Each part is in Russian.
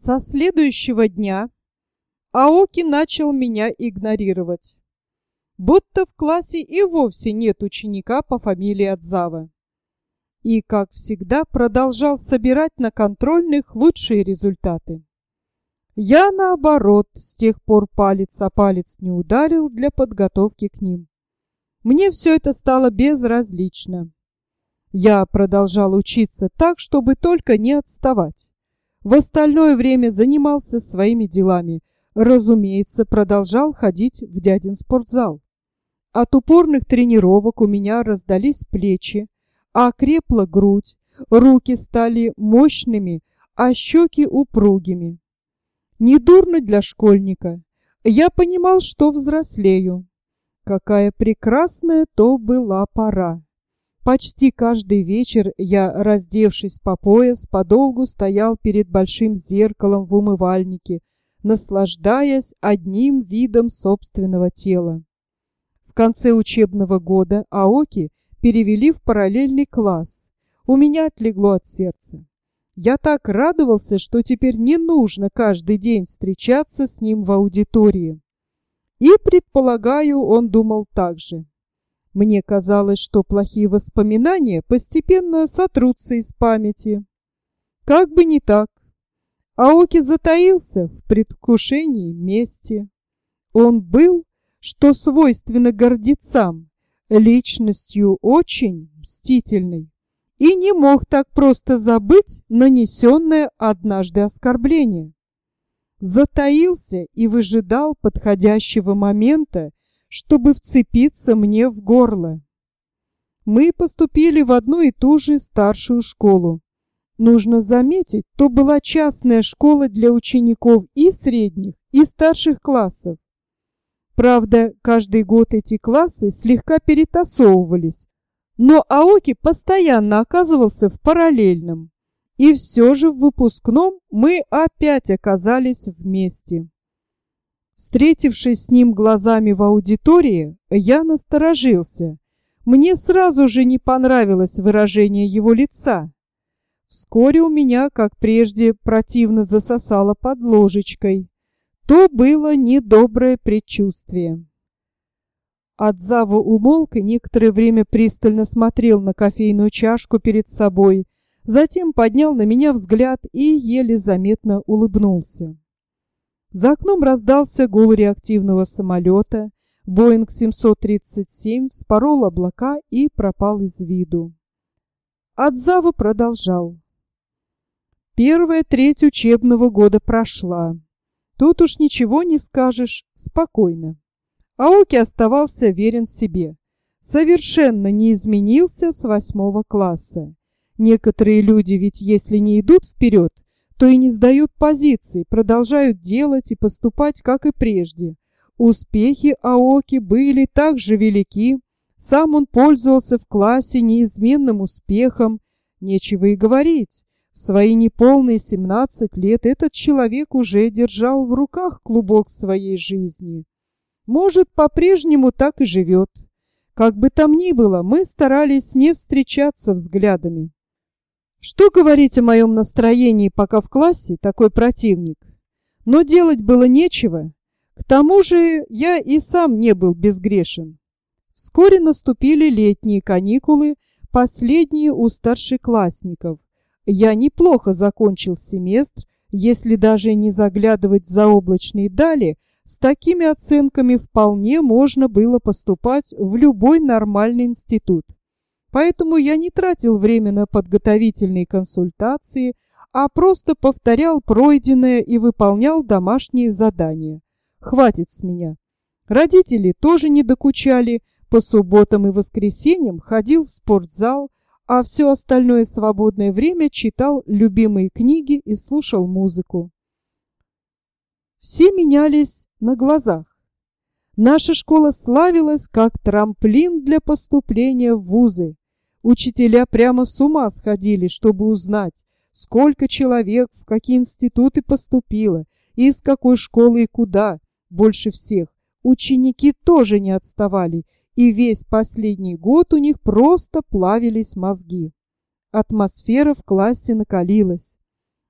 Со следующего дня Аоки начал меня игнорировать, будто в классе и вовсе нет ученика по фамилии Адзава. И, как всегда, продолжал собирать на контрольных лучшие результаты. Я, наоборот, с тех пор палец о палец не ударил для подготовки к ним. Мне все это стало безразлично. Я продолжал учиться так, чтобы только не отставать. В остальное время занимался своими делами. Разумеется, продолжал ходить в дядин спортзал. От упорных тренировок у меня раздались плечи, окрепла грудь, руки стали мощными, а щеки упругими. Недурно для школьника. Я понимал, что взрослею. Какая прекрасная то была пора. Почти каждый вечер я, раздевшись по пояс, подолгу стоял перед большим зеркалом в умывальнике, наслаждаясь одним видом собственного тела. В конце учебного года Аоки перевели в параллельный класс. У меня отлегло от сердца. Я так радовался, что теперь не нужно каждый день встречаться с ним в аудитории. И, предполагаю, он думал так же. Мне казалось, что плохие воспоминания постепенно сотрутся из памяти. Как бы не так. Аоки затаился в предвкушении мести. Он был, что свойственно гордецам, личностью очень мстительной и не мог так просто забыть нанесенное однажды оскорбление. Затаился и выжидал подходящего момента, чтобы вцепиться мне в горло. Мы поступили в одну и ту же старшую школу. Нужно заметить, то была частная школа для учеников и средних, и старших классов. Правда, каждый год эти классы слегка перетасовывались, но Аоки постоянно оказывался в параллельном. И все же в выпускном мы опять оказались вместе. Встретившись с ним глазами в аудитории, я насторожился. Мне сразу же не понравилось выражение его лица. Вскоре у меня, как прежде, противно засосало под ложечкой. То было недоброе предчувствие. Адзава умолк и некоторое время пристально смотрел на кофейную чашку перед собой, затем поднял на меня взгляд и еле заметно улыбнулся. За окном раздался гул реактивного самолета. Боинг 737 вспорол облака и пропал из виду. Адзава продолжал. Первая треть учебного года прошла. Тут уж ничего не скажешь, спокойно. Аоки оставался верен себе. Совершенно не изменился с 8 класса. Некоторые люди ведь если не идут вперед, то и не сдают позиции, продолжают делать и поступать, как и прежде. Успехи Аоки были так же велики, сам он пользовался в классе неизменным успехом. Нечего и говорить, в свои неполные 17 лет этот человек уже держал в руках клубок своей жизни. Может, по-прежнему так и живет. Как бы там ни было, мы старались не встречаться взглядами. Что говорить о моем настроении, пока в классе такой противник? Но делать было нечего. К тому же я и сам не был безгрешен. Вскоре наступили летние каникулы, последние у старшеклассников. Я неплохо закончил семестр, если даже не заглядывать в заоблачные дали, с такими оценками вполне можно было поступать в любой нормальный институт. Поэтому я не тратил время на подготовительные консультации, а просто повторял пройденное и выполнял домашние задания. Хватит с меня. Родители тоже не докучали, по субботам и воскресеньям ходил в спортзал, а все остальное свободное время читал любимые книги и слушал музыку. Все менялись на глазах. Наша школа славилась как трамплин для поступления в вузы. Учителя прямо с ума сходили, чтобы узнать, сколько человек в какие институты поступило, и из какой школы и куда. Больше всех ученики тоже не отставали, и весь последний год у них просто плавились мозги. Атмосфера в классе накалилась.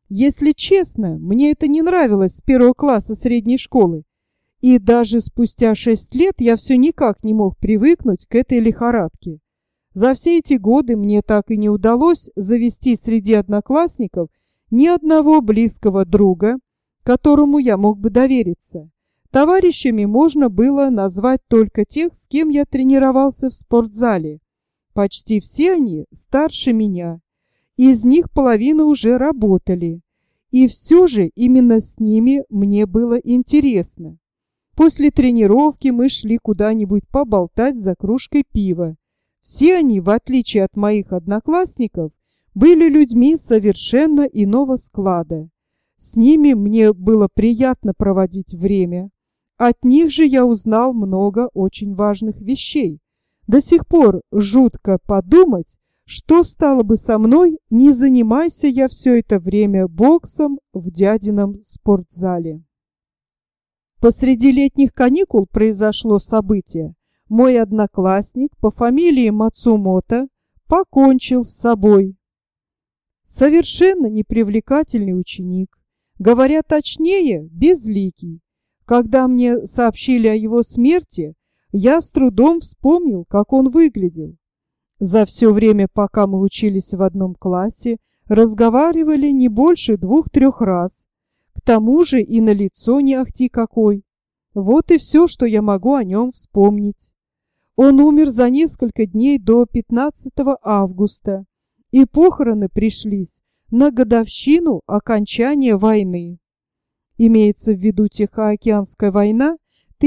Если честно, мне это не нравилось с первого класса средней школы. И даже спустя 6 лет я все никак не мог привыкнуть к этой лихорадке. За все эти годы мне так и не удалось завести среди одноклассников ни одного близкого друга, которому я мог бы довериться. Товарищами можно было назвать только тех, с кем я тренировался в спортзале. Почти все они старше меня. Из них половина уже работали. И все же именно с ними мне было интересно. После тренировки мы шли куда-нибудь поболтать за кружкой пива. Все они, в отличие от моих одноклассников, были людьми совершенно иного склада. С ними мне было приятно проводить время. От них же я узнал много очень важных вещей. До сих пор жутко подумать, что стало бы со мной, не занимайся я все это время боксом в дядином спортзале. Посреди летних каникул произошло событие. Мой одноклассник по фамилии Мацумото покончил с собой. Совершенно непривлекательный ученик. Говоря точнее, безликий. Когда мне сообщили о его смерти, я с трудом вспомнил, как он выглядел. За все время, пока мы учились в одном классе, разговаривали не больше 2-3 раз. К тому же и на лицо не ахти какой. Вот и все, что я могу о нем вспомнить. Он умер за несколько дней до 15 августа, и похороны пришлись на годовщину окончания войны. Имеется в виду Тихоокеанская война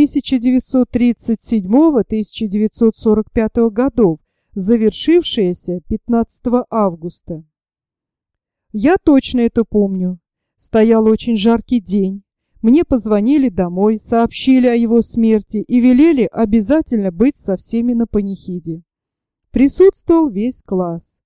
1937-1945 годов, завершившаяся 15 августа. Я точно это помню. Стоял очень жаркий день. Мне позвонили домой, сообщили о его смерти и велели обязательно быть со всеми на панихиде. Присутствовал весь класс.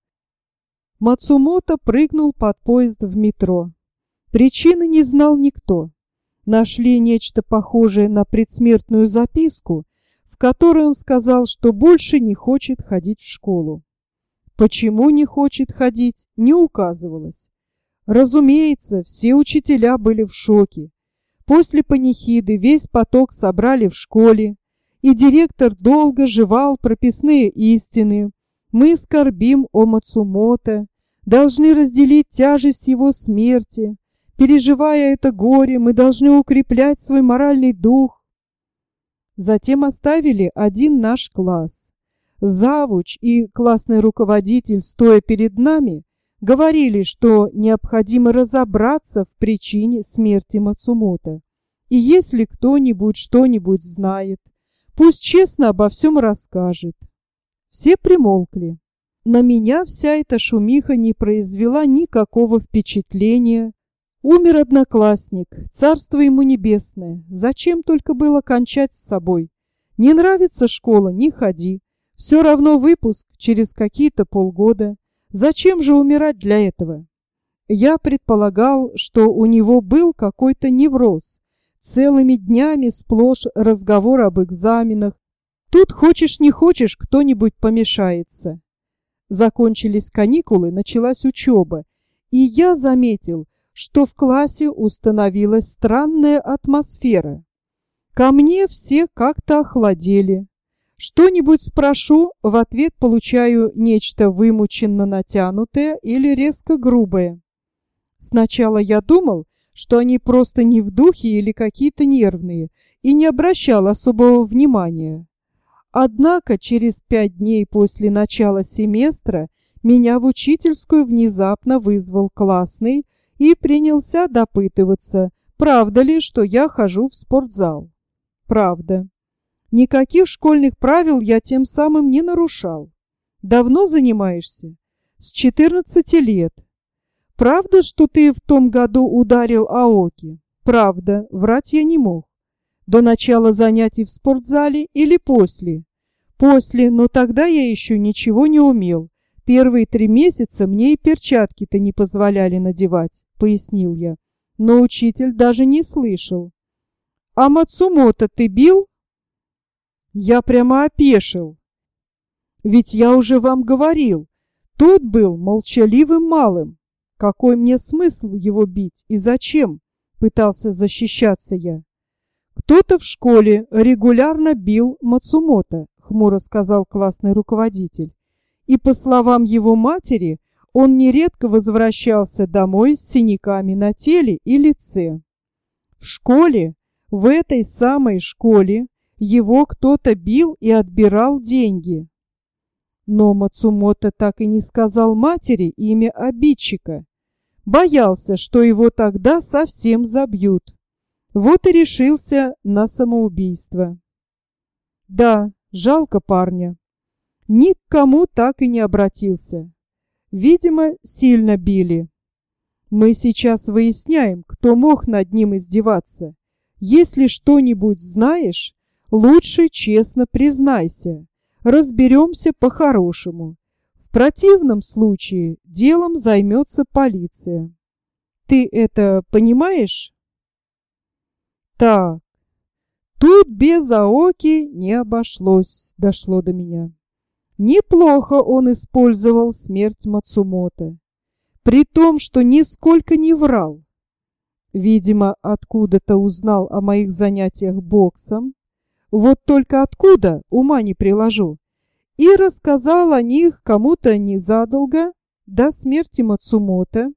Мацумото прыгнул под поезд в метро. Причины не знал никто. Нашли нечто похожее на предсмертную записку, в которой он сказал, что больше не хочет ходить в школу. Почему не хочет ходить, не указывалось. Разумеется, все учителя были в шоке. После панихиды весь поток собрали в школе, и директор долго жевал прописные истины. Мы скорбим о Мацумото, должны разделить тяжесть его смерти. Переживая это горе, мы должны укреплять свой моральный дух. Затем оставили один наш класс. Завуч и классный руководитель, стоя перед нами, говорили, что необходимо разобраться в причине смерти Мацумото. И если кто-нибудь что-нибудь знает, пусть честно обо всем расскажет. Все примолкли. На меня вся эта шумиха не произвела никакого впечатления. Умер одноклассник, царство ему небесное. Зачем только было кончать с собой? Не нравится школа, не ходи. Все равно выпуск через какие-то полгода. Зачем же умирать для этого? Я предполагал, что у него был какой-то невроз. Целыми днями сплошь разговор об экзаменах. Тут хочешь не хочешь, кто-нибудь помешается. Закончились каникулы, началась учеба. И я заметил, что в классе установилась странная атмосфера. Ко мне все как-то охладели. Что-нибудь спрошу, в ответ получаю нечто вымученно натянутое или резко грубое. Сначала я думал, что они просто не в духе или какие-то нервные, и не обращал особого внимания. Однако через 5 дней после начала семестра меня в учительскую внезапно вызвал классный и принялся допытываться, правда ли, что я хожу в спортзал. Правда. Никаких школьных правил я тем самым не нарушал. Давно занимаешься? С 14 лет. Правда, что ты в том году ударил Аоки? Правда, врать я не мог. До начала занятий в спортзале или после? После, но тогда я еще ничего не умел. Первые 3 месяца мне и перчатки-то не позволяли надевать, пояснил я. Но учитель даже не слышал. А Мацумото ты бил? Я прямо опешил. Ведь я уже вам говорил, тот был молчаливым малым. Какой мне смысл его бить и зачем? Пытался защищаться я. Кто-то в школе регулярно бил Мацумото, хмуро сказал классный руководитель. И по словам его матери, он нередко возвращался домой с синяками на теле и лице. В школе, в этой самой школе, его кто-то бил и отбирал деньги. Но Мацумото так и не сказал матери имя обидчика. Боялся, что его тогда совсем забьют. Вот и решился на самоубийство. Да, жалко парня. Ни к кому так и не обратился. Видимо, сильно били. Мы сейчас выясняем, кто мог над ним издеваться. Если что-нибудь знаешь, лучше честно признайся. Разберемся по-хорошему. В противном случае делом займется полиция. Ты это понимаешь? Так, тут без Аоки не обошлось, дошло до меня. Неплохо он использовал смерть Мацумото, при том, что нисколько не врал. Видимо, откуда-то узнал о моих занятиях боксом, вот только откуда, ума не приложу, и рассказал о них кому-то незадолго до смерти Мацумото.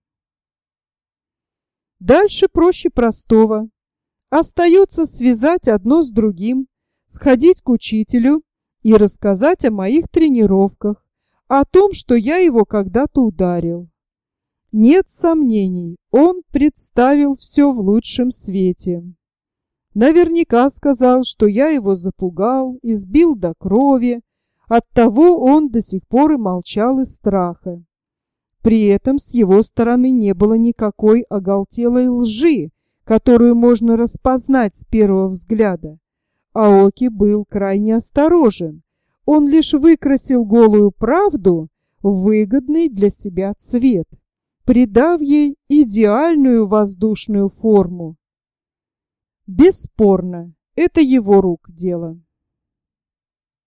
Дальше проще простого. Остается связать одно с другим, сходить к учителю и рассказать о моих тренировках, о том, что я его когда-то ударил. Нет сомнений, он представил все в лучшем свете. Наверняка сказал, что я его запугал, избил до крови, оттого он до сих пор и молчал из страха. При этом с его стороны не было никакой оголтелой лжи, которую можно распознать с первого взгляда. Аоки был крайне осторожен. Он лишь выкрасил голую правду в выгодный для себя цвет, придав ей идеальную воздушную форму. Бесспорно, это его рук дело.